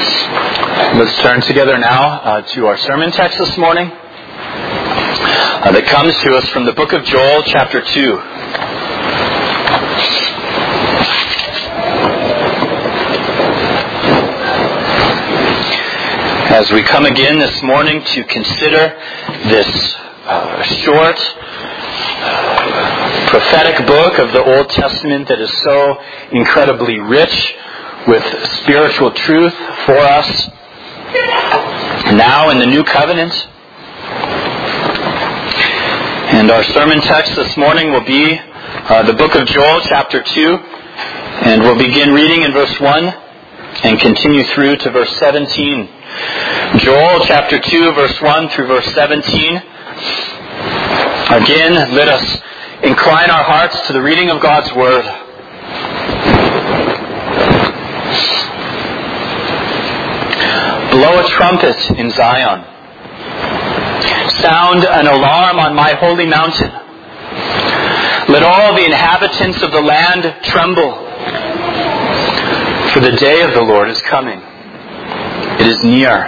Let's turn together now to our sermon text this morning that comes to us from the book of Joel, chapter 2. As we come again this morning to consider this short prophetic book of the Old Testament that is so incredibly rich with spiritual truth for us now in the New Covenant. And our sermon text this morning will be the book of Joel, chapter 2, and we'll begin reading in verse 1 and continue through to verse 17. Joel, chapter 2, verse 1 through verse 17. Again, let us incline our hearts to the reading of God's Word. Blow a trumpet in Zion. Sound an alarm on my holy mountain. Let all the inhabitants of the land tremble. For the day of the Lord is coming. It is near.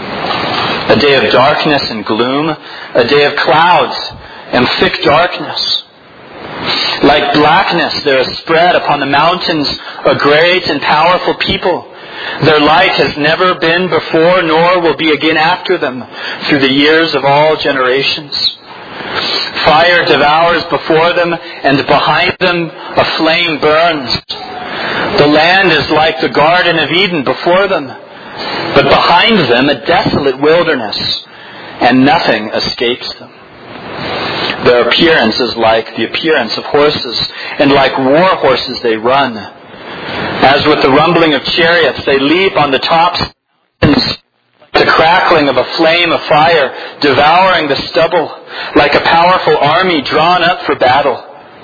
A day of darkness and gloom, a day of clouds and thick darkness. Like blackness there is spread upon the mountains a great and powerful people. Their light has never been before, nor will be again after them, through the years of all generations. Fire devours before them, and behind them a flame burns. The land is like the Garden of Eden before them, but behind them a desolate wilderness, and nothing escapes them. Their appearance is like the appearance of horses, and like war horses they run. As with the rumbling of chariots, they leap on the tops, the crackling of a flame of fire, devouring the stubble, like a powerful army drawn up for battle.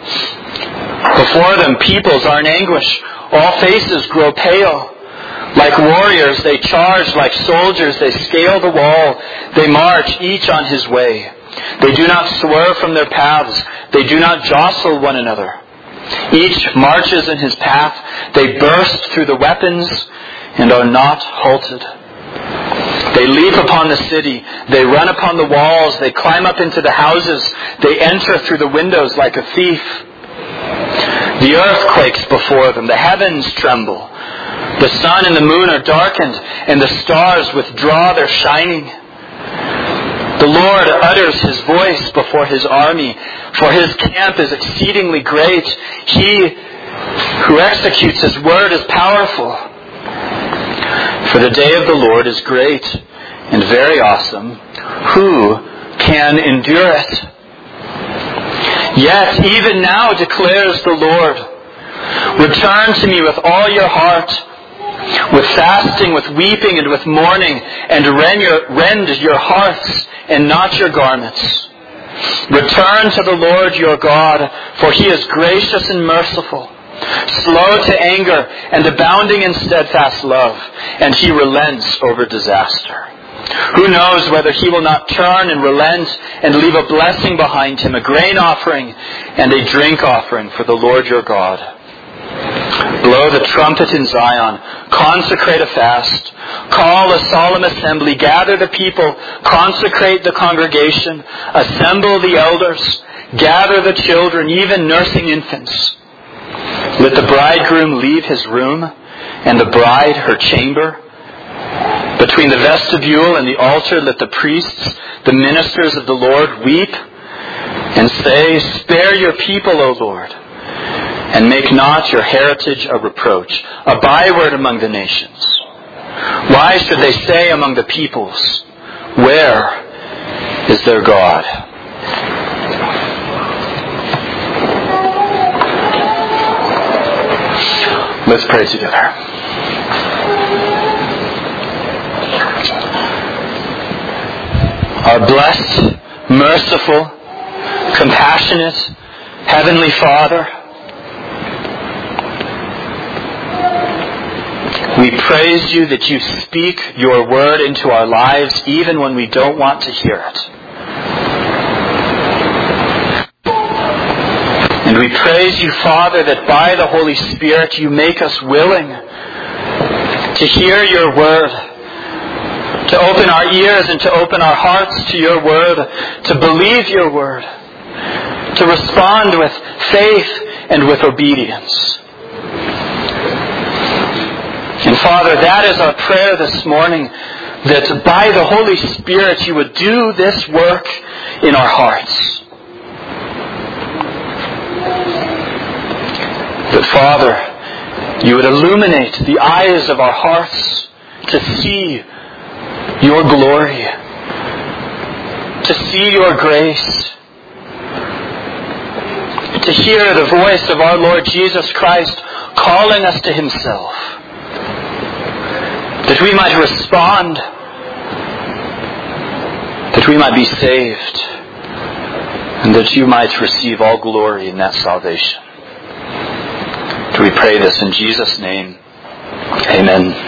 Before them, peoples are in anguish. All faces grow pale. Like warriors, they charge. Like soldiers, they scale the wall. They march, each on his way. They do not swerve from their paths. They do not jostle one another. Each marches in his path. They burst through the weapons and are not halted. They leap upon the city. They run upon the walls. They climb up into the houses. They enter through the windows like a thief. The earth quakes before them. The heavens tremble. The sun and the moon are darkened, and the stars withdraw their shining. The Lord utters his voice before his army, for his camp is exceedingly great. He who executes his word is powerful. For the day of the Lord is great and very awesome. Who can endure it? Yet even now declares the Lord, return to me with all your heart, with fasting, with weeping, and with mourning, and rend your hearts and not your garments. Return to the Lord your God, for he is gracious and merciful, slow to anger, and abounding in steadfast love, and he relents over disaster. Who knows whether he will not turn and relent and leave a blessing behind him, a grain offering and a drink offering for the Lord your God. Blow the trumpet in Zion. Consecrate a fast. Call a solemn assembly. Gather the people. Consecrate the congregation. Assemble the elders. Gather the children, even nursing infants. Let the bridegroom leave his room, and the bride her chamber. Between the vestibule and the altar, let the priests, the ministers of the Lord, weep and say, spare your people, O Lord. And make not your heritage a reproach, a byword among the nations. Why should they say among the peoples, where is their God? Let's pray together. Our blessed, merciful, compassionate, Heavenly Father, we praise you that you speak your word into our lives even when we don't want to hear it. And we praise you, Father, that by the Holy Spirit you make us willing to hear your word to open our ears and to open our hearts to your word, to believe your word, to respond with faith and with obedience. And Father, that is our prayer this morning, that by the Holy Spirit you would do this work in our hearts. That, Father, you would illuminate the eyes of our hearts to see your glory, to see your grace, to hear the voice of our Lord Jesus Christ calling us to himself, that we might respond, that we might be saved, and that you might receive all glory in that salvation. Do we pray this in Jesus' name? Amen.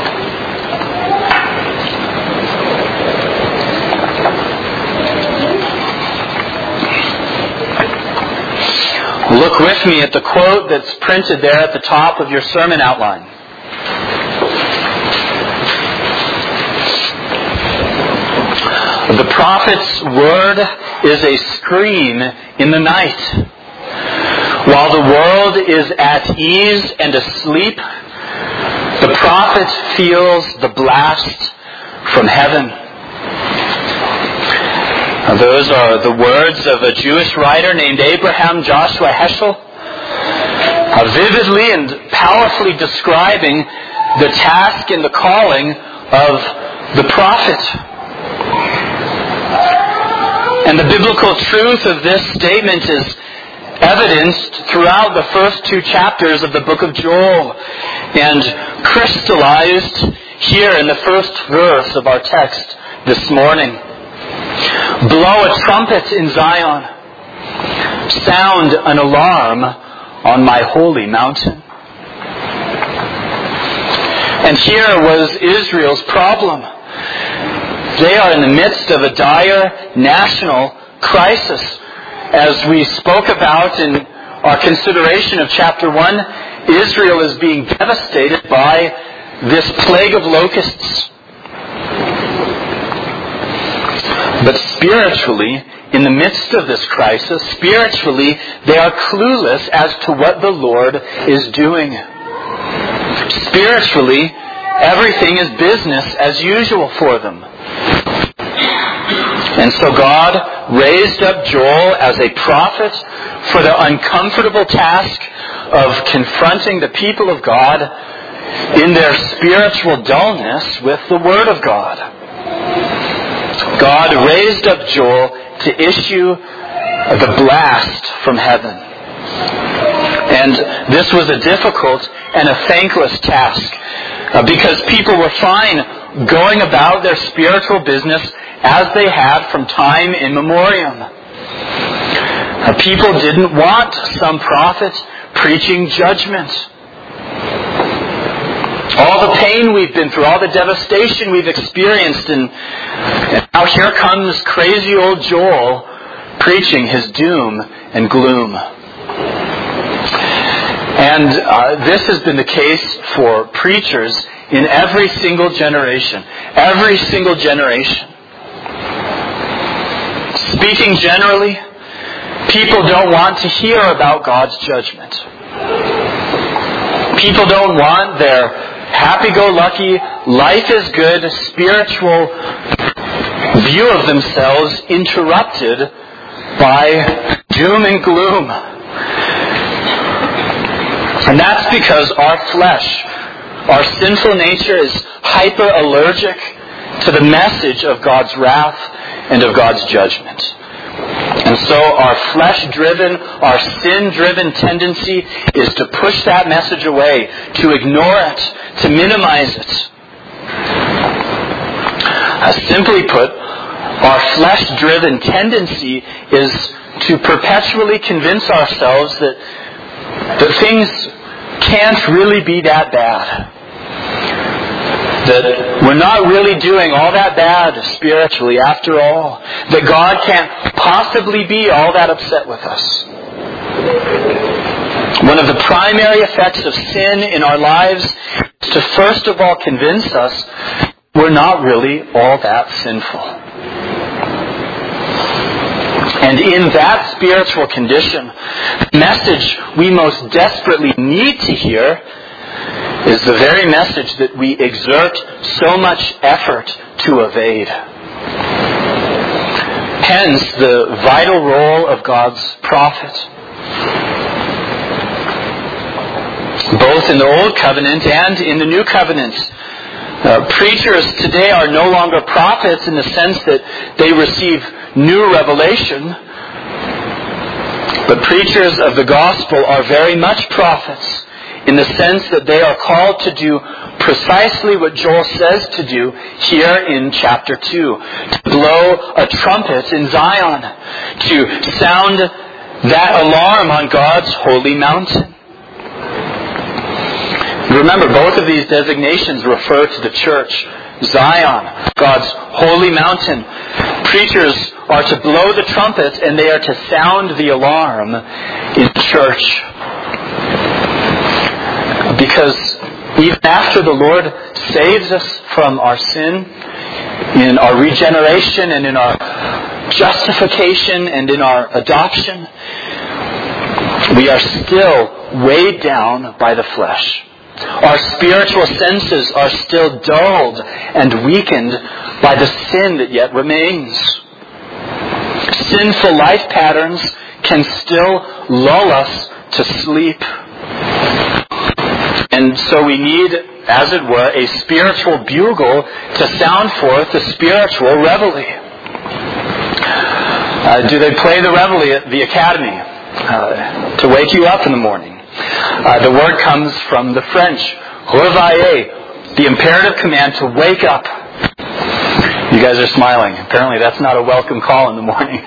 Look with me at the quote that's printed there at the top of your sermon outline. The prophet's word is a scream in the night. While the world is at ease and asleep, the prophet feels the blast from heaven. Those are the words of a Jewish writer named Abraham Joshua Heschel, vividly and powerfully describing the task and the calling of the prophet. And the biblical truth of this statement is evidenced throughout the first 2 chapters of the book of Joel and crystallized here in the first verse of our text this morning. Blow a trumpet in Zion. Sound an alarm on my holy mountain. And here was Israel's problem. They are in the midst of a dire national crisis. As we spoke about in our consideration of chapter 1, Israel is being devastated by this plague of locusts. But spiritually, in the midst of this crisis, spiritually, they are clueless as to what the Lord is doing. Spiritually, everything is business as usual for them. And so God raised up Joel as a prophet for the uncomfortable task of confronting the people of God in their spiritual dullness with the Word of God. God raised up Joel to issue the blast from heaven. And this was a difficult and a thankless task because people were fine going about their spiritual business as they had from time immemorial. People didn't want some prophet preaching judgment. All the pain we've been through, all the devastation we've experienced, and now here comes crazy old Joel preaching his doom and gloom. And this has been the case for preachers in every single generation. Every single generation. Speaking generally, people don't want to hear about God's judgment. People don't want their happy-go-lucky, life is good, spiritual view of themselves interrupted by doom and gloom. And that's because our flesh, our sinful nature is hyper-allergic to the message of God's wrath and of God's judgment. And so our flesh-driven, our sin-driven tendency is to push that message away, to ignore it, to minimize it. Simply put, our flesh-driven tendency is to perpetually convince ourselves that things can't really be that bad. That we're not really doing all that bad spiritually after all. That God can't possibly be all that upset with us. One of the primary effects of sin in our lives is to first of all convince us we're not really all that sinful. And in that spiritual condition, the message we most desperately need to hear is the very message that we exert so much effort to evade. Hence, the vital role of God's prophet. Both in the Old Covenant and in the New Covenant, preachers today are no longer prophets in the sense that they receive new revelation, but preachers of the gospel are very much prophets in the sense that they are called to do precisely what Joel says to do here in chapter 2. To blow a trumpet in Zion. To sound that alarm on God's holy mountain. Remember, both of these designations refer to the church. Zion, God's holy mountain. Preachers are to blow the trumpet and they are to sound the alarm in the church. Because even after the Lord saves us from our sin, in our regeneration and in our justification and in our adoption, we are still weighed down by the flesh. Our spiritual senses are still dulled and weakened by the sin that yet remains. Sinful life patterns can still lull us to sleep. And so we need, as it were, a spiritual bugle to sound forth the spiritual reveille. Do they play the reveille at the academy to wake you up in the morning? The word comes from the French, réveiller, the imperative command to wake up. You guys are smiling. Apparently that's not a welcome call in the morning.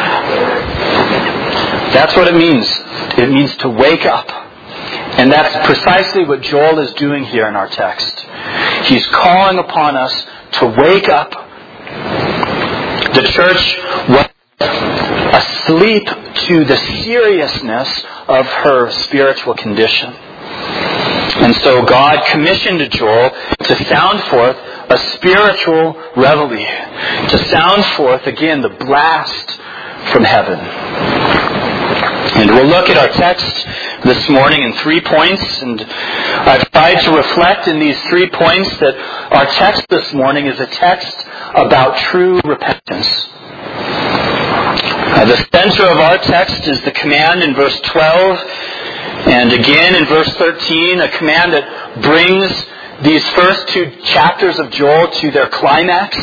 That's what it means. It means to wake up. And that's precisely what Joel is doing here in our text. He's calling upon us to wake up. The church was asleep to the seriousness of her spiritual condition. And so God commissioned Joel to sound forth a spiritual reveille, to sound forth again the blast from heaven. And we'll look at our text this morning in 3 points, and I've tried to reflect in these 3 points that our text this morning is a text about true repentance. The center of our text is the command in verse 12, and again in verse 13, a command that brings these first 2 chapters of Joel to their climax.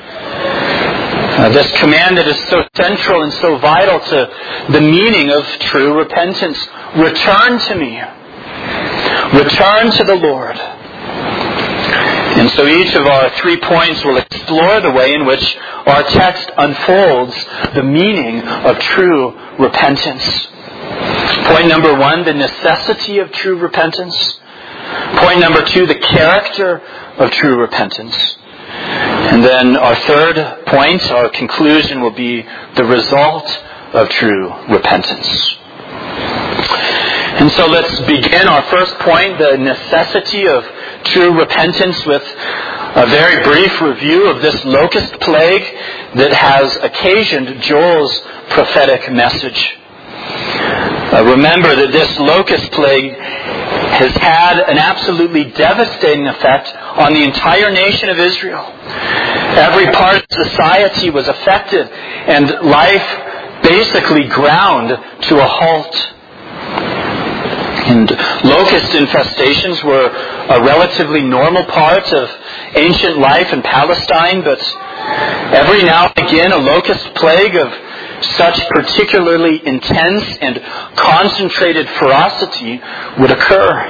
This command that is so central and so vital to the meaning of true repentance. Return to me. Return to the Lord. And so each of our 3 points will explore the way in which our text unfolds the meaning of true repentance. Point number 1, the necessity of true repentance. Point number 2, the character of true repentance. And then our third point, our conclusion, will be the result of true repentance. And so let's begin our first point, the necessity of true repentance, with a very brief review of this locust plague that has occasioned Joel's prophetic message. Remember that this locust plague has had an absolutely devastating effect on the entire nation of Israel. Every part of society was affected, and life basically ground to a halt. And locust infestations were a relatively normal part of ancient life in Palestine, but every now and again a locust plague of such particularly intense and concentrated ferocity would occur.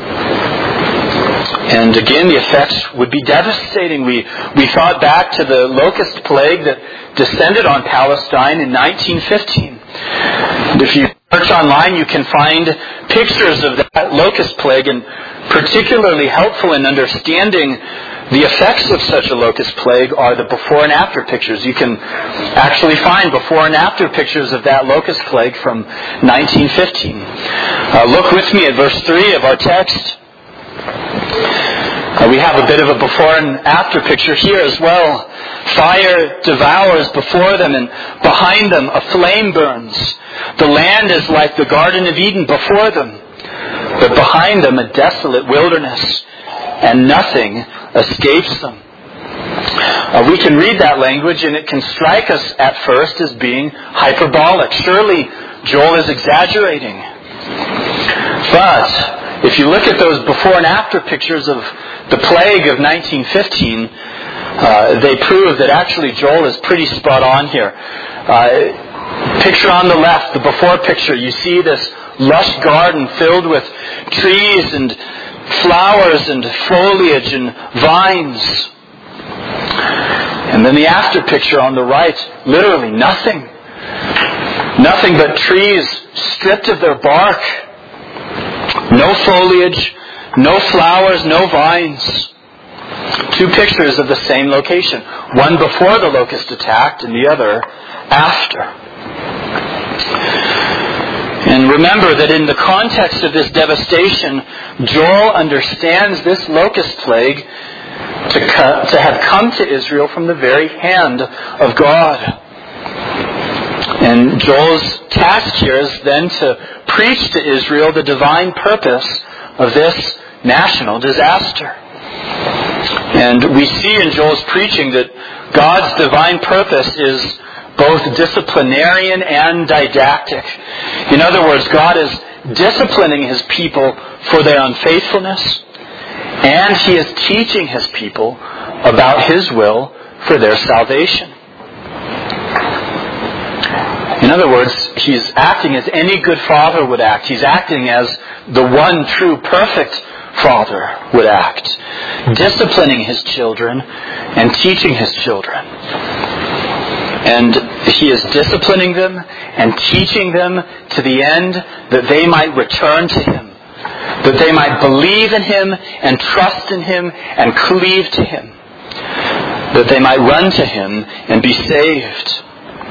And again, the effects would be devastating. We thought back to the locust plague that descended on Palestine in 1915. And if you search online, you can find pictures of that locust plague, and particularly helpful in understanding the effects of such a locust plague are the before and after pictures. You can actually find before and after pictures of that locust plague from 1915. Look with me at verse 3 of our text. We have a bit of a before and after picture here as well. Fire devours before them, and behind them a flame burns. The land is like the Garden of Eden before them, but behind them a desolate wilderness, and nothing escapes them. We can read that language and it can strike us at first as being hyperbolic. Surely Joel is exaggerating. But if you look at those before and after pictures of the plague of 1915, they prove that actually Joel is pretty spot on here. Picture on the left, the before picture, you see this lush garden filled with trees and flowers and foliage and vines. And then the after picture on the right, literally nothing. Nothing but trees stripped of their bark. No foliage, no flowers, no vines. Two pictures of the same location. One before the locust attacked and the other after. And remember that in the context of this devastation, Joel understands this locust plague to have come to Israel from the very hand of God. And Joel's task here is then to preach to Israel the divine purpose of this national disaster. And we see in Joel's preaching that God's divine purpose is both disciplinarian and didactic. In other words, God is disciplining His people for their unfaithfulness, and He is teaching His people about His will for their salvation. In other words, He's acting as any good father would act. He's acting as the one true perfect father would act, disciplining His children and teaching His children. And He is disciplining them and teaching them to the end that they might return to Him, that they might believe in Him and trust in Him and cleave to Him, that they might run to Him and be saved.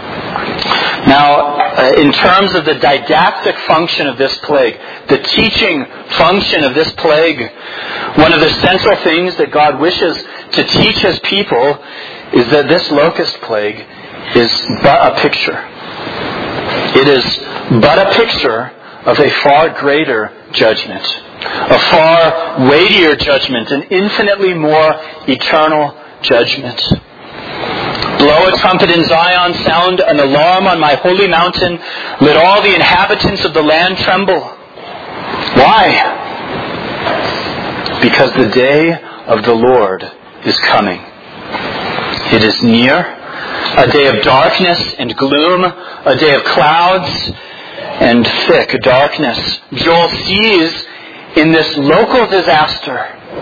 Now, in terms of the didactic function of this plague, the teaching function of this plague, one of the central things that God wishes to teach His people is that this locust plague is but a picture. It is but a picture of a far greater judgment, a far weightier judgment, an infinitely more eternal judgment. Blow a trumpet in Zion, sound an alarm on my holy mountain, let all the inhabitants of the land tremble. Why? Because the day of the Lord is coming. It is near, a day of darkness and gloom, a day of clouds and thick darkness. Joel sees in this local disaster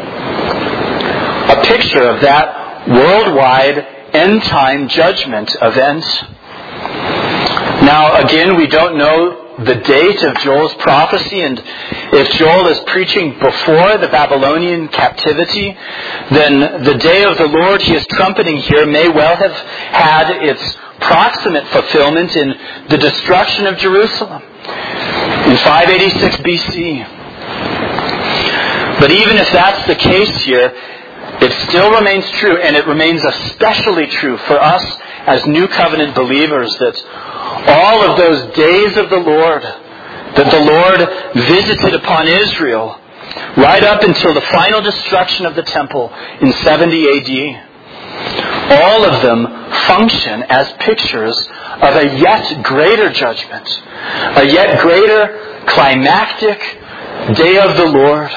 a picture of that worldwide end-time judgment event. Now, again, we don't know the date of Joel's prophecy, and if Joel is preaching before the Babylonian captivity, then the day of the Lord he is trumpeting here may well have had its proximate fulfillment in the destruction of Jerusalem in 586 BC. But even if that's the case here, it still remains true, and it remains especially true for us as New Covenant believers, that all of those days of the Lord that the Lord visited upon Israel, right up until the final destruction of the temple in 70 AD, all of them function as pictures of a yet greater judgment, a yet greater climactic day of the Lord.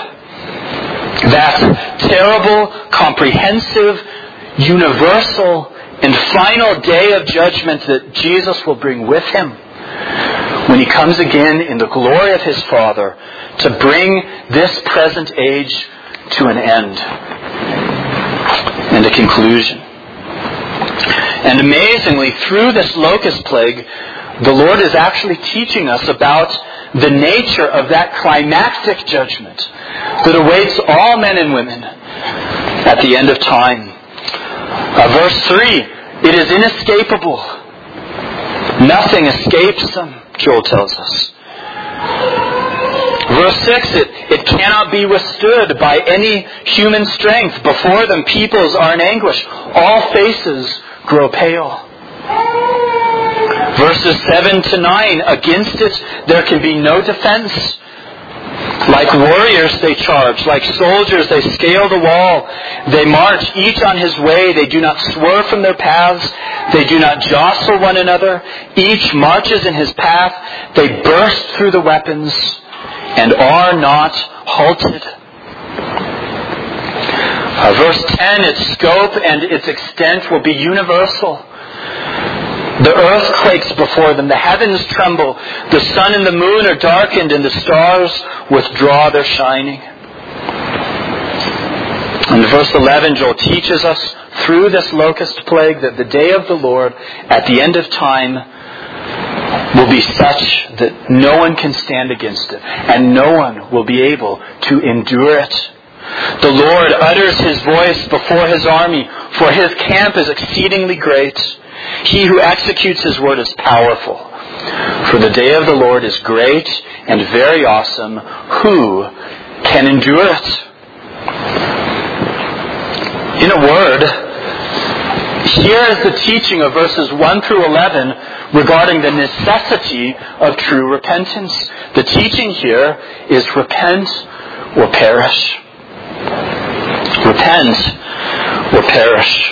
That terrible, comprehensive, universal, and final day of judgment that Jesus will bring with Him when He comes again in the glory of His Father to bring this present age to an end and a conclusion. And amazingly, through this locust plague, the Lord is actually teaching us about the nature of that climactic judgment that awaits all men and women at the end of time. Verse 3, it is inescapable. Nothing escapes them, Joel tells us. Verse 6, it cannot be withstood by any human strength. Before them, peoples are in anguish. All faces grow pale. Verses 7 to 9, against it there can be no defense. Like warriors they charge, like soldiers they scale the wall. They march each on his way, they do not swerve from their paths, they do not jostle one another. Each marches in his path, they burst through the weapons and are not halted. Verse 10, its scope and its extent will be universal. The earth quakes before them, the heavens tremble, the sun and the moon are darkened, and the stars withdraw their shining. In verse 11, Joel teaches us through this locust plague that the day of the Lord at the end of time will be such that no one can stand against it, and no one will be able to endure it. The Lord utters his voice before his army, for his camp is exceedingly great. He who executes his word is powerful. For the day of the Lord is great and very awesome. Who can endure it? In a word, here is the teaching of verses 1 through 11 regarding the necessity of true repentance. The teaching here is repent or perish. Repent or perish.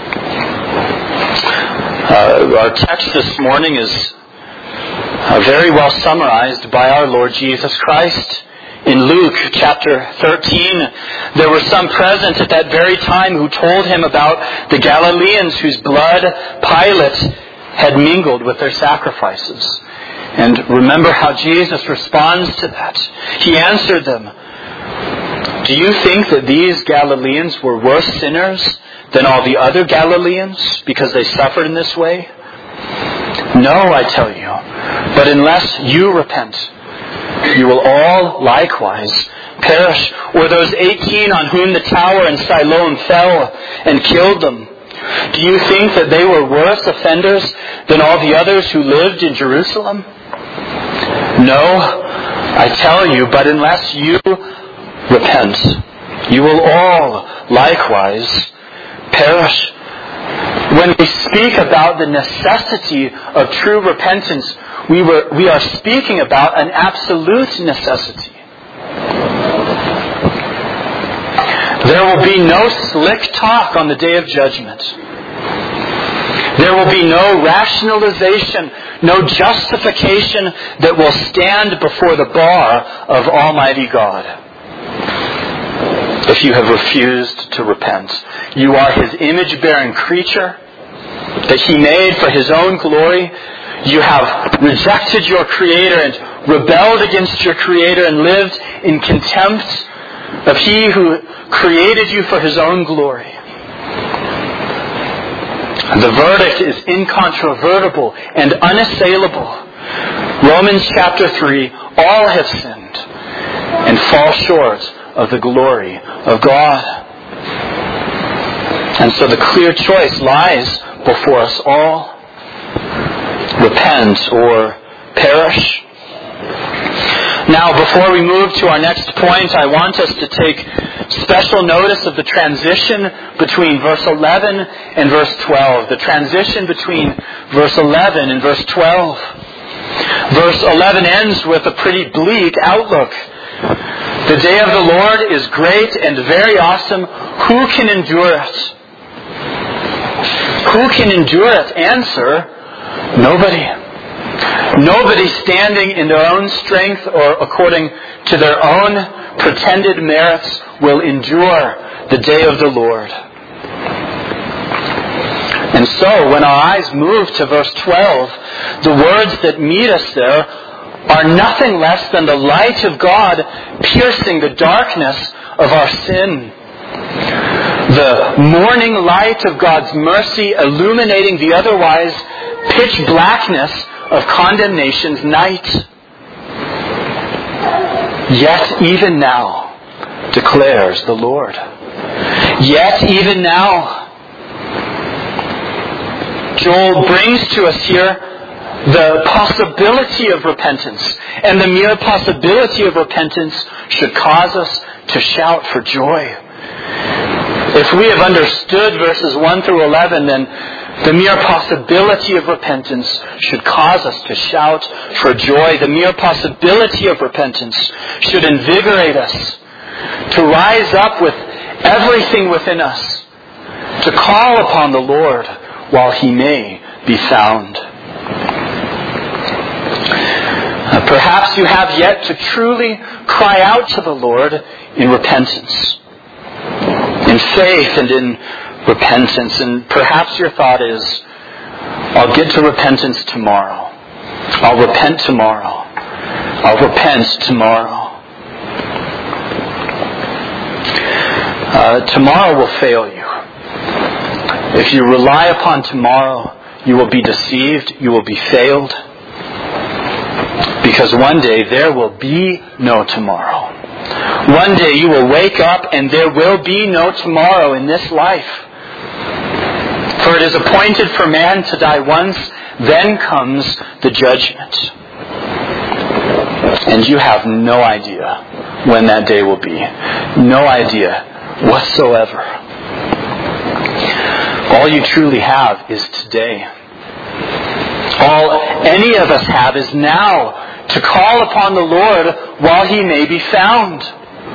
Our text this morning is very well summarized by our Lord Jesus Christ. In Luke chapter 13, there were some present at that very time who told him about the Galileans whose blood Pilate had mingled with their sacrifices. And remember how Jesus responds to that. He answered them, "Do you think that these Galileans were worse sinners than all the other Galileans because they suffered in this way? No, I tell you. But unless you repent, you will all likewise perish. Or those 18 on whom the tower in Siloam fell and killed them. Do you think that they were worse offenders than all the others who lived in Jerusalem? No, I tell you, but unless you repent, you will all likewise perish." When we speak about the necessity of true repentance, we are speaking about an absolute necessity. There will be no slick talk on the day of judgment. There will be no rationalization, no justification that will stand before the bar of Almighty God. If you have refused to repent, you are his image-bearing creature that he made for his own glory. You have rejected your Creator and rebelled against your Creator and lived in contempt of he who created you for his own glory. The verdict is incontrovertible and unassailable. Romans chapter 3, all have sinned and fall short of the glory of God. And so the clear choice lies before us all. Repent or perish. Now, before we move to our next point, I want us to take special notice of the transition between verse 11 and verse 12. The transition between verse 11 and verse 12. Verse 11 ends with a pretty bleak outlook. The day of the Lord is great and very awesome. Who can endure it? Who can endure it? Answer, nobody. Nobody standing in their own strength or according to their own pretended merits will endure the day of the Lord. And so, when our eyes move to verse 12, the words that meet us there are nothing less than the light of God piercing the darkness of our sin. The morning light of God's mercy illuminating the otherwise pitch blackness of condemnation's night. Yet even now, declares the Lord. Yet even now. Joel brings to us here the possibility of repentance. And the mere possibility of repentance should cause us to shout for joy. If we have understood verses 1 through 11, then the mere possibility of repentance should cause us to shout for joy. The mere possibility of repentance should invigorate us to rise up with everything within us, to call upon the Lord while He may be found. Perhaps you have yet to truly cry out to the Lord in repentance, in faith and in repentance. And perhaps your thought is, I'll get to repentance tomorrow. I'll repent tomorrow. I'll repent tomorrow. Tomorrow will fail you. If you rely upon tomorrow, you will be deceived, you will be failed. Because one day there will be no tomorrow. One day you will wake up and there will be no tomorrow in this life. For it is appointed for man to die once, then comes the judgment. And you have no idea when that day will be. No idea whatsoever. All you truly have is today. All any of us have is now, to call upon the Lord while He may be found.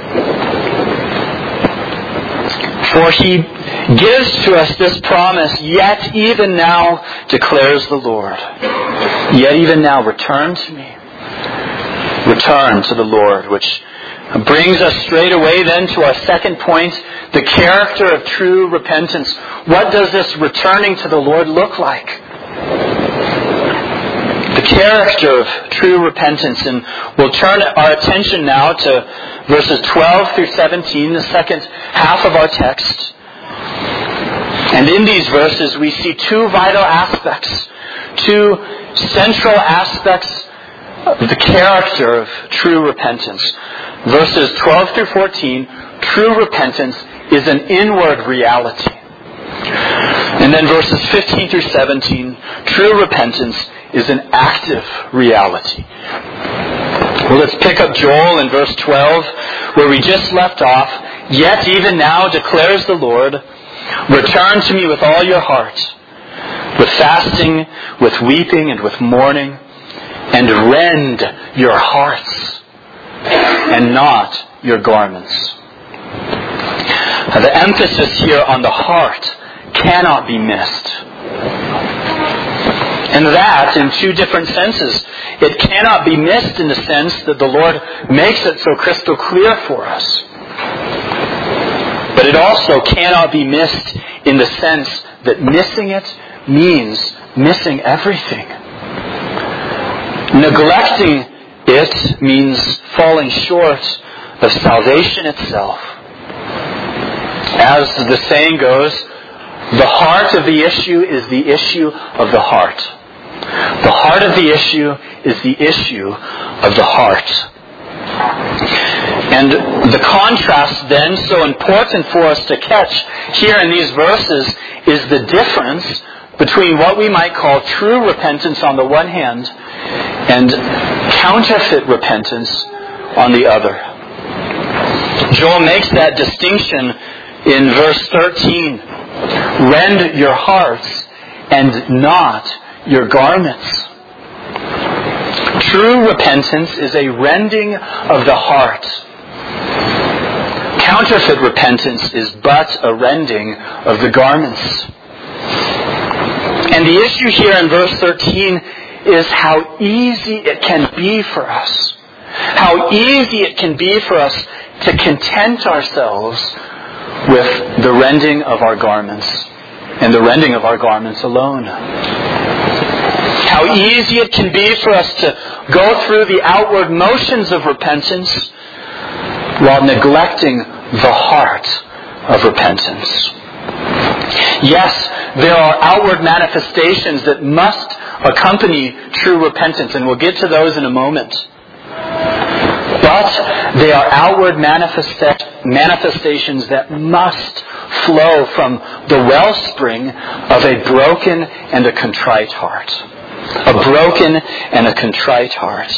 For He gives to us this promise, yet even now declares the Lord. Yet even now return to me. Return to the Lord, which brings us straight away then to our second point, the character of true repentance. What does this returning to the Lord look like? The character of true repentance. And we'll turn our attention now to verses 12 through 17, the second half of our text. And in these verses we see two vital aspects, two central aspects of the character of true repentance. Verses 12 through 14, true repentance is an inward reality. And then verses 15 through 17, true repentance is an active reality. Well, let's pick up Joel in verse 12, where we just left off. Yet even now declares the Lord, return to me with all your heart, with fasting, with weeping, and with mourning, and rend your hearts, and not your garments. The emphasis here on the heart cannot be missed. And that in two different senses. It cannot be missed in the sense that the Lord makes it so crystal clear for us. But it also cannot be missed in the sense that missing it means missing everything. Neglecting it means falling short of salvation itself. As the saying goes, the heart of the issue is the issue of the heart. The heart of the issue is the issue of the heart. And the contrast then, so important for us to catch here in these verses, is the difference between what we might call true repentance on the one hand and counterfeit repentance on the other. Joel makes that distinction in verse 13. Rend your hearts and not your garments. True repentance is a rending of the heart. Counterfeit repentance is but a rending of the garments. And the issue here in verse 13 is how easy it can be for us. How easy it can be for us to content ourselves with the rending of our garments, and the rending of our garments alone. How easy it can be for us to go through the outward motions of repentance while neglecting the heart of repentance. Yes, there are outward manifestations that must accompany true repentance, and we'll get to those in a moment. But they are outward manifestations that must flow from the wellspring of a broken and a contrite heart. a broken and a contrite heart.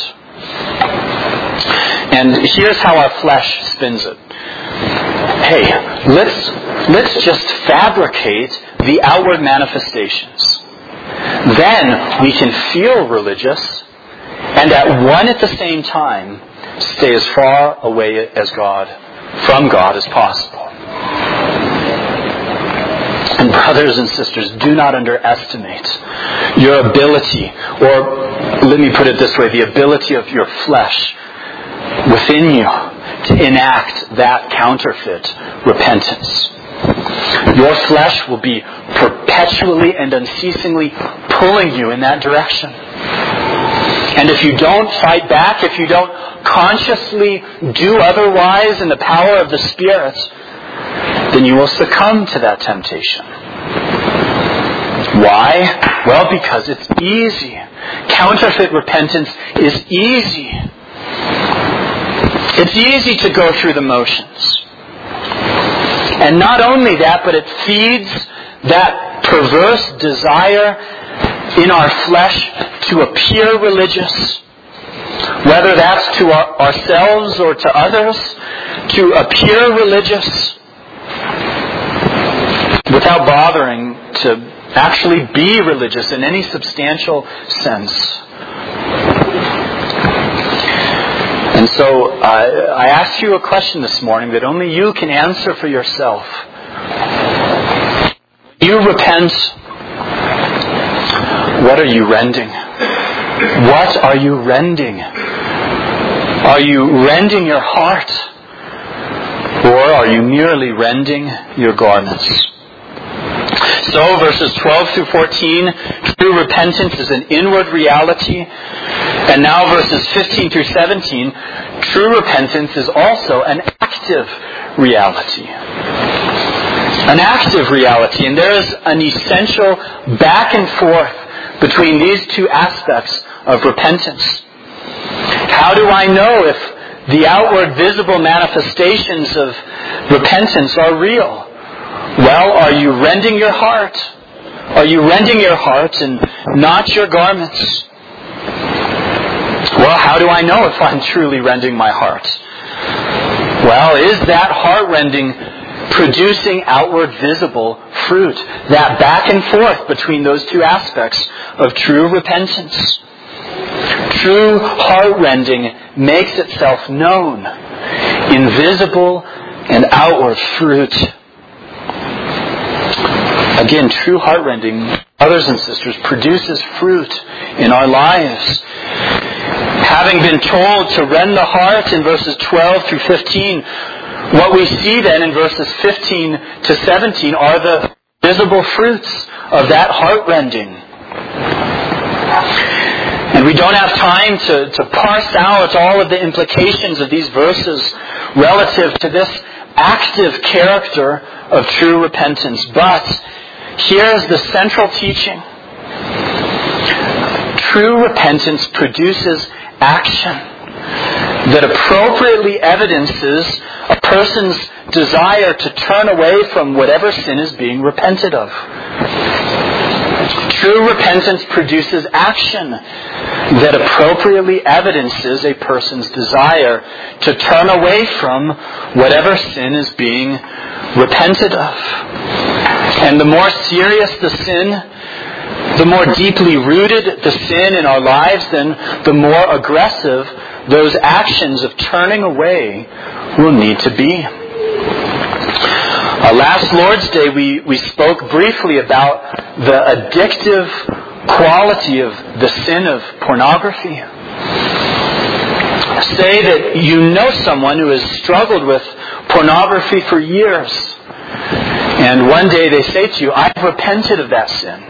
And here's how our flesh spins it. Hey, let's just fabricate the outward manifestations. Then we can feel religious and at the same time stay as far away from God as possible. And brothers and sisters, do not underestimate your ability, or let me put it this way, the ability of your flesh within you to enact that counterfeit repentance. Your flesh will be perpetually and unceasingly pulling you in that direction. And if you don't fight back, if you don't consciously do otherwise in the power of the Spirit, then you will succumb to that temptation. Why? Well, because it's easy. Counterfeit repentance is easy. It's easy to go through the motions. And not only that, but it feeds that perverse desire in our flesh to appear religious, whether that's to ourselves or to others, to appear religious without bothering to actually be religious in any substantial sense. And so I asked you a question this morning that only you can answer for yourself. You repent. What are you rending? What are you rending? Are you rending your heart? Or are you merely rending your garments? So verses 12 through 14, true repentance is an inward reality. And now verses 15 through 17, true repentance is also an active reality. An active reality. And there is an essential back and forth between these two aspects of repentance. How do I know if the outward visible manifestations of repentance are real? Well, are you rending your heart? Are you rending your heart and not your garments? Well, how do I know if I'm truly rending my heart? Well, is that heart rending producing outward visible fruit? That back and forth between those two aspects of true repentance. True heart rending makes itself known in visible and outward fruit. Again, true heart-rending, brothers and sisters, produces fruit in our lives. Having been told to rend the heart in verses 12 through 15, what we see then in verses 15 to 17 are the visible fruits of that heart-rending. And we don't have time to parse out all of the implications of these verses relative to this active character of true repentance. But here's the central teaching. True repentance produces action that appropriately evidences a person's desire to turn away from whatever sin is being repented of. True repentance produces action that appropriately evidences a person's desire to turn away from whatever sin is being repented of. And the more serious the sin, the more deeply rooted the sin in our lives, then the more aggressive those actions of turning away will need to be. Last Lord's Day, we spoke briefly about the addictive quality of the sin of pornography. Say that you know someone who has struggled with pornography for years. And one day they say to you, I've repented of that sin.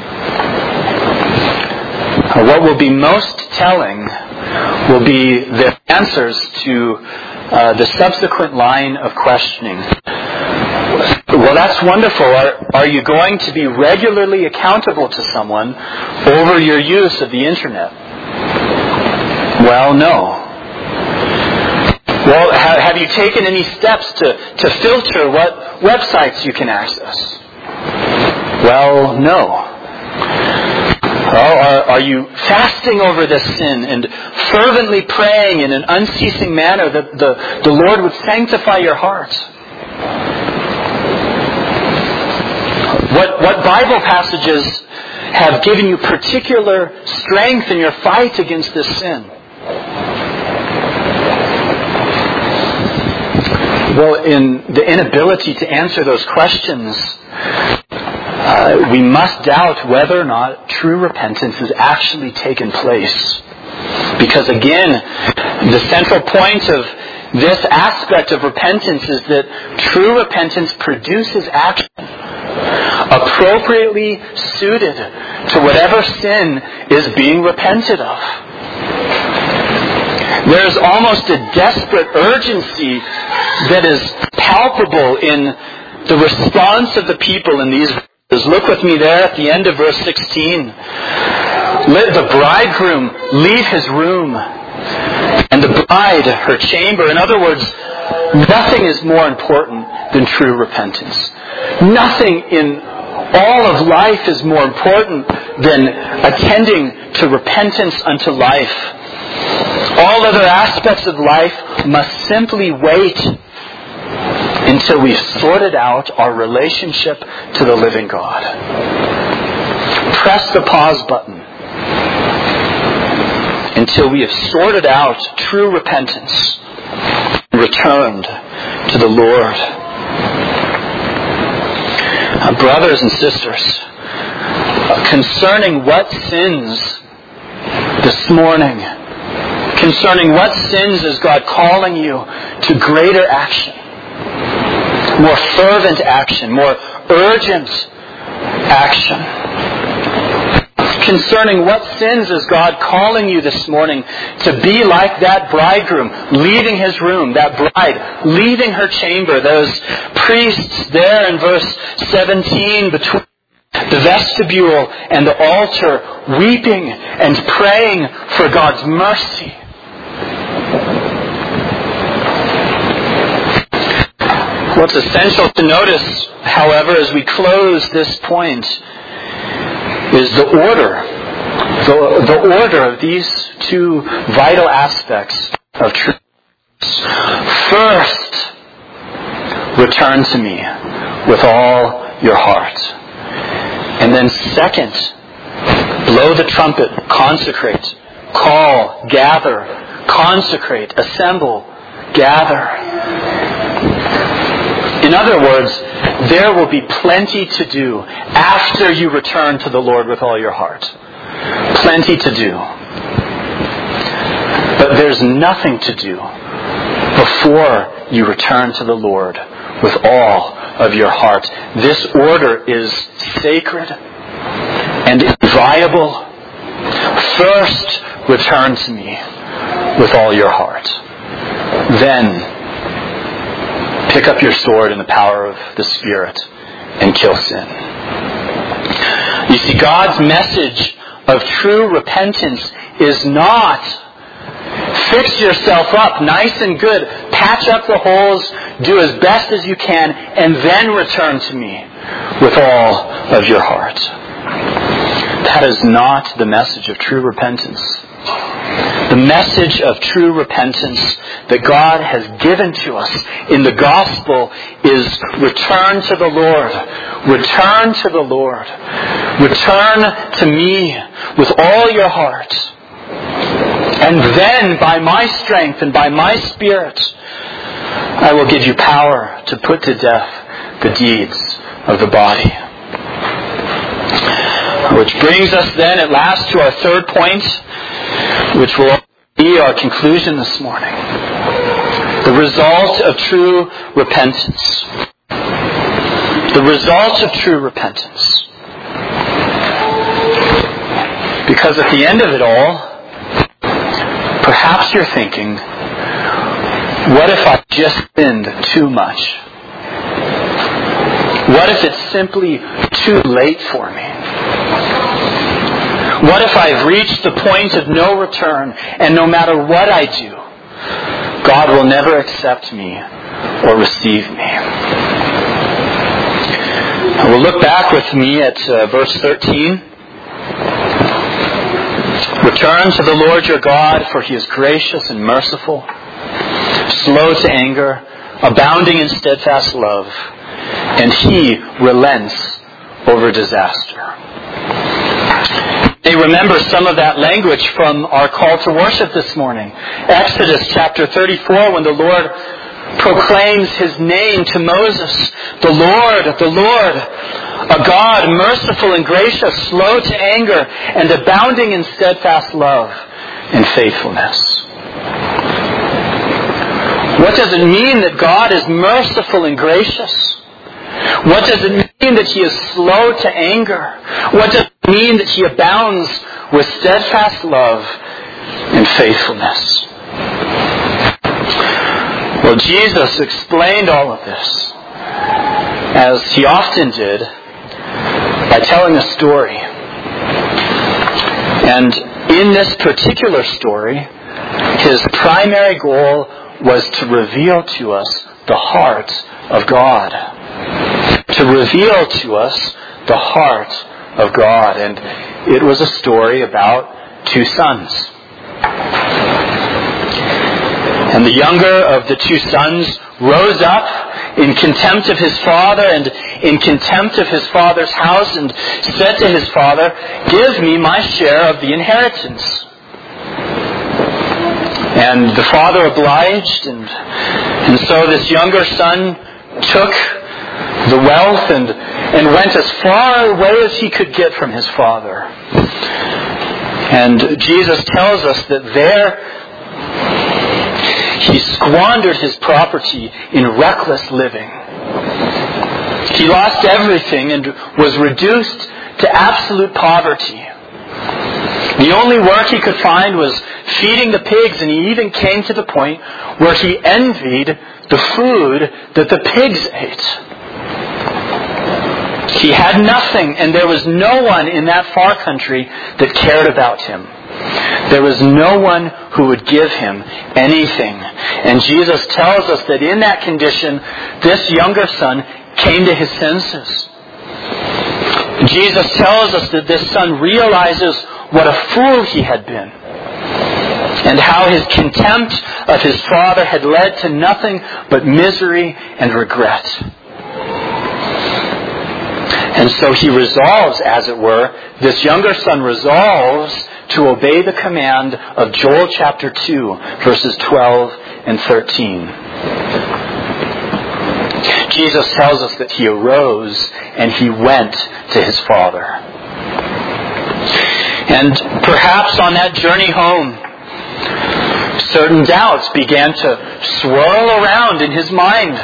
What will be most telling will be their answers to the subsequent line of questioning. Well, that's wonderful. Are you going to be regularly accountable to someone over your use of the internet? Well, no. Well, have you taken any steps to filter what websites you can access? Well, no. Are you fasting over this sin and fervently praying in an unceasing manner that the Lord would sanctify your heart? What Bible passages have given you particular strength in your fight against this sin? Well, in the inability to answer those questions, we must doubt whether or not true repentance has actually taken place. Because again, the central point of this aspect of repentance is that true repentance produces action appropriately suited to whatever sin is being repented of. There is almost a desperate urgency that is palpable in the response of the people in these verses. Look with me there at the end of verse 16. Let the bridegroom leave his room, and the bride her chamber. In other words, nothing is more important than true repentance. Nothing in all of life is more important than attending to repentance unto life. All other aspects of life must simply wait until we've sorted out our relationship to the living God. Press the pause button until we have sorted out true repentance and returned to the Lord. Brothers and sisters, concerning what sins this morning, concerning what sins is God calling you to greater action, more fervent action, more urgent action? Concerning what sins is God calling you this morning to be like that bridegroom leaving his room, that bride leaving her chamber, those priests there in verse 17 between the vestibule and the altar, weeping and praying for God's mercy? What's essential to notice, however, as we close this point, is the order of these two vital aspects of truth. First, return to me with all your heart. And then second, blow the trumpet, consecrate, call, gather, consecrate, assemble, gather. In other words, there will be plenty to do after you return to the Lord with all your heart. Plenty to do. But there's nothing to do before you return to the Lord with all of your heart. This order is sacred and inviolable. First, return to me with all your heart. Then, pick up your sword in the power of the Spirit and kill sin. You see, God's message of true repentance is not fix yourself up nice and good, patch up the holes, do as best as you can, and then return to me with all of your heart. That is not the message of true repentance. The message of true repentance that God has given to us in the gospel is return to the Lord. Return to the Lord. Return to me with all your heart. And then, by my strength and by my Spirit, I will give you power to put to death the deeds of the body. Which brings us then at last to our third point, which will be our conclusion this morning. The result of true repentance. The result of true repentance. Because at the end of it all, perhaps you're thinking, what if I just sinned too much? What if it's simply too late for me? What if I've reached the point of no return, and no matter what I do, God will never accept me or receive me? We'll look back with me at verse 13. Return to the Lord your God, for He is gracious and merciful, slow to anger, abounding in steadfast love, and He relents over disaster. They remember some of that language from our call to worship this morning. Exodus chapter 34, when the Lord proclaims His name to Moses. The Lord, a God merciful and gracious, slow to anger, and abounding in steadfast love and faithfulness. What does it mean that God is merciful and gracious? What does it mean that He is slow to anger? What does it mean that He abounds with steadfast love and faithfulness? Well, Jesus explained all of this, as He often did, by telling a story. And in this particular story, His primary goal was to reveal to us the heart of God. To reveal to us the heart of God. And it was a story about two sons. And the younger of the two sons rose up in contempt of his father and in contempt of his father's house, and said to his father, "Give me my share of the inheritance." And the father obliged, and so this younger son took the wealth and went as far away as he could get from his father. And Jesus tells us that there he squandered his property in reckless living. He lost everything and was reduced to absolute poverty. The only work he could find was feeding the pigs, and he even came to the point where he envied the food that the pigs ate. He had nothing, and there was no one in that far country that cared about him. There was no one who would give him anything. And Jesus tells us that in that condition, this younger son came to his senses. Jesus tells us that this son realizes what a fool he had been, and how his contempt of his father had led to nothing but misery and regret. And so he resolves, as it were, this younger son resolves to obey the command of Joel chapter 2, verses 12 and 13. Jesus tells us that he arose and he went to his father. And perhaps on that journey home, certain doubts began to swirl around in his mind.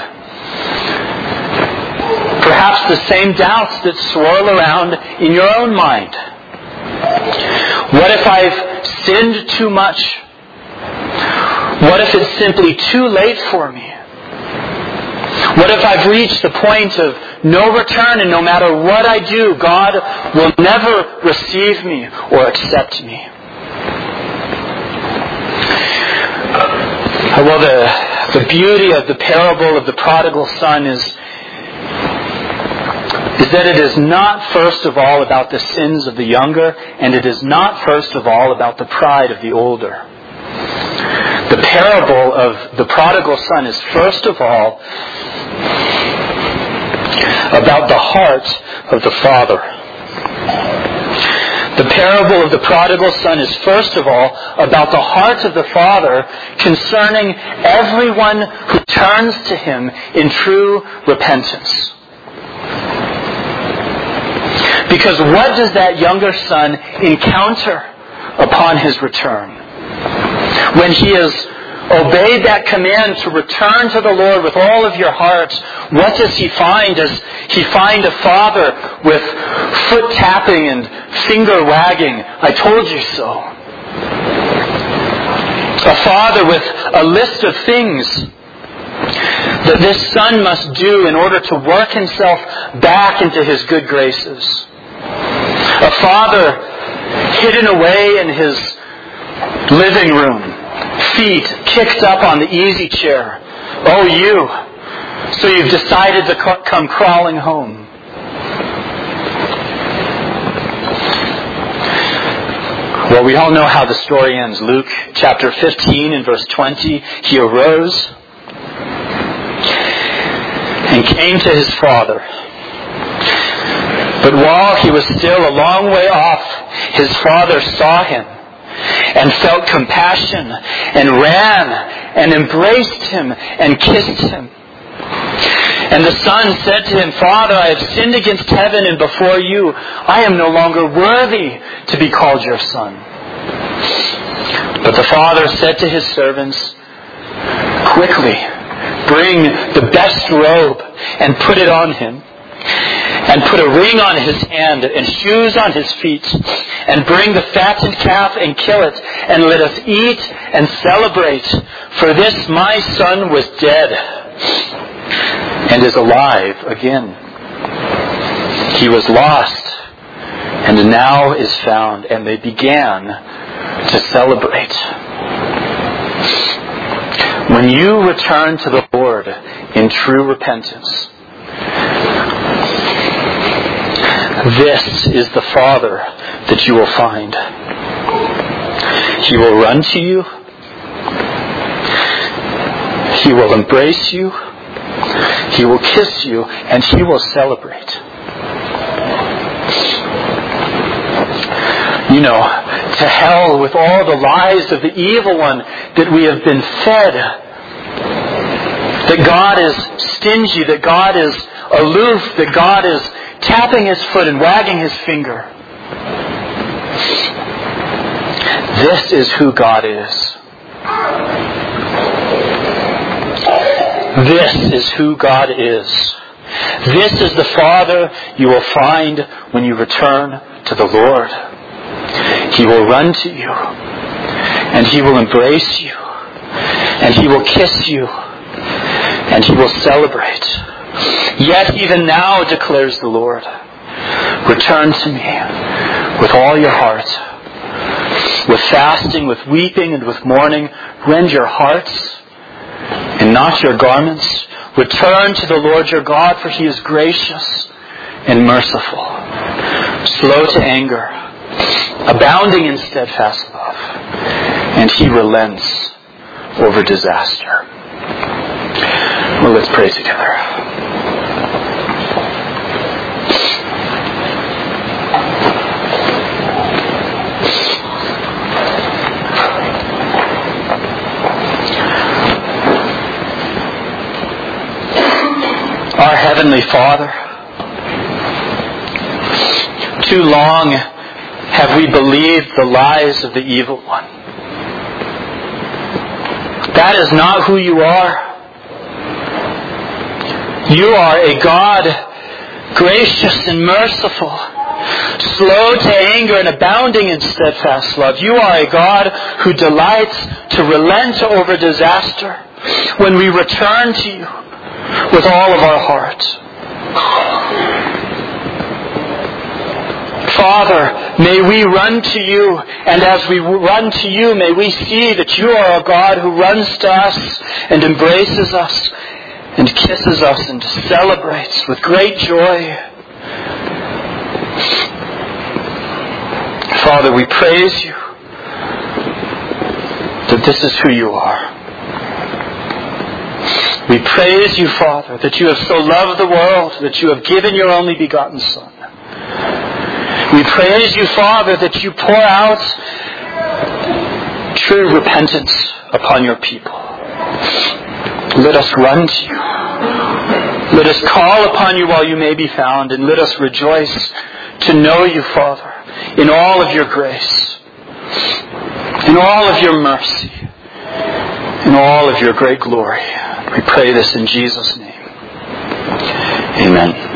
Perhaps the same doubts that swirl around in your own mind. What if I've sinned too much? What if it's simply too late for me? What if I've reached the point of no return, and no matter what I do, God will never receive me or accept me? Well, the beauty of the parable of the prodigal son is that it is not first of all about the sins of the younger, and it is not first of all about the pride of the older. The parable of the prodigal son is first of all about the heart of the Father. The parable of the prodigal son is first of all about the heart of the Father concerning everyone who turns to Him in true repentance. Because what does that younger son encounter upon his return? When he has obeyed that command to return to the Lord with all of your heart, what does he find? Does he find a father with foot tapping and finger wagging, "I told you so"? A father with a list of things that this son must do in order to work himself back into his good graces. A father hidden away in his living room, feet kicked up on the easy chair. "Oh, you, so you've decided to come crawling home." Well, we all know how the story ends. Luke chapter 15 and verse 20, he arose and came to his father. But while he was still a long way off, his father saw him and felt compassion and ran and embraced him and kissed him. And the son said to him, Father, I have sinned against heaven and before you. I am no longer worthy to be called your son. But the father said to his servants, quickly, bring the best robe and put it on him, and put a ring on his hand and shoes on his feet, and bring the fattened calf and kill it, and let us eat and celebrate. For this my son was dead and is alive again. He was lost and now is found. And they began to celebrate. When you return to the Lord in true repentance, this is the Father that you will find. He will run to you. He will embrace you. He will kiss you, and he will celebrate. You know, to hell with all the lies of the evil one that we have been fed. That God is stingy, that God is aloof, that God is tapping his foot and wagging his finger. This is who God is. This is who God is. This is the Father you will find when you return to the Lord. He will run to you, and he will embrace you, and he will kiss you, and he will celebrate. Yet even now, declares the Lord, return to me with all your heart. With fasting, with weeping, and with mourning, rend your hearts and not your garments. Return to the Lord your God, for he is gracious and merciful, slow to anger, abounding in steadfast love, and he relents over disaster. Well, let's pray together. Our Heavenly Father, too long have we believed the lies of the evil one. That is not who you are. You are a God gracious and merciful, slow to anger and abounding in steadfast love. You are a God who delights to relent over disaster when we return to you with all of our heart. Father, may we run to you, and as we run to you, may we see that you are a God who runs to us and embraces us and kisses us and celebrates with great joy. Father, we praise you that this is who you are. We praise you, Father, that you have so loved the world that you have given your only begotten Son. We praise you, Father, that you pour out true repentance upon your people. Let us run to you. Let us call upon you while you may be found, and let us rejoice to know you, Father, in all of your grace, in all of your mercy, in all of your great glory. We pray this in Jesus' name. Amen.